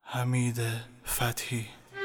حمید فتحی.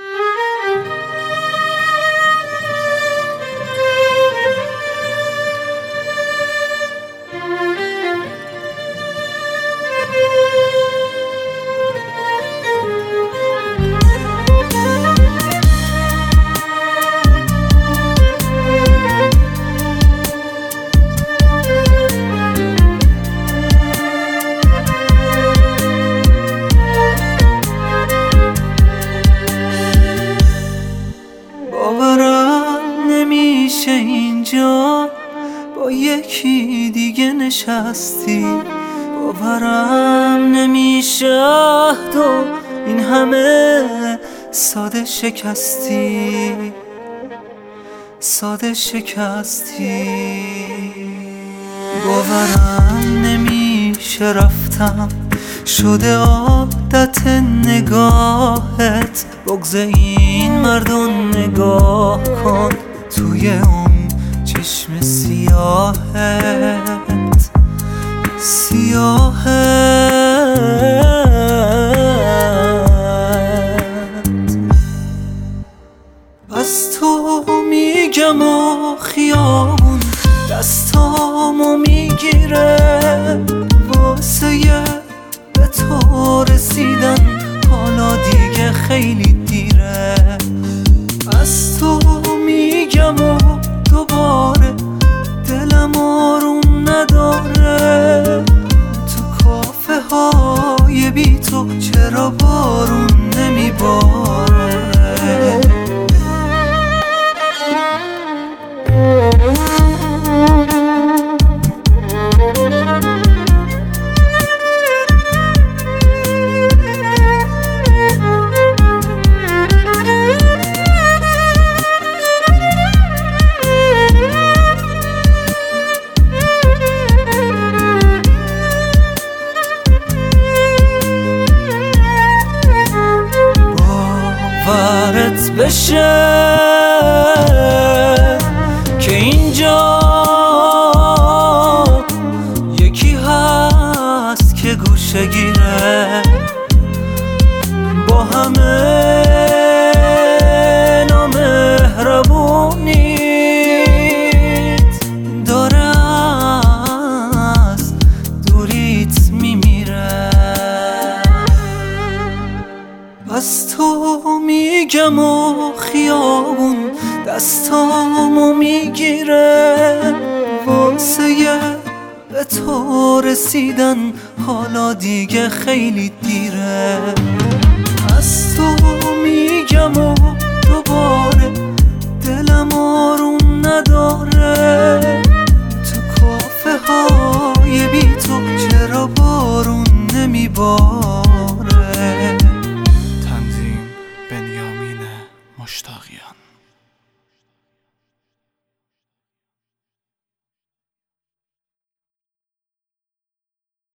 باورم نمیشه اینجا با یکی دیگه نشستی، باورم نمیشه تو این همه ساده شکستی، ساده شکستی. باورم نمیشه رفتم شده عادت نگاهت، بغض این مردم نگاه کن توی اون چشم سیاهت، سیاهت. بس تو میگم و خیابون دستامو میگیره، واسه به تو رسیدن حالا دیگه خیلی دیره. از تو میگم و دوباره دلم آروم نداره، تو کافه های بی تو چرا بارون نمیباره. باورت بشه که اینجا یکی هست که گوشه گیره، با همه نامهربونیت داره از دوریت میمیره. از تو میگم و خیابون دستامو میگیره، واسه به تو رسیدن حالا دیگه خیلی دیره. از تو میگم و دوباره دلم آروم نداره، تو کافه های بی تو چرا بارون نمیباره.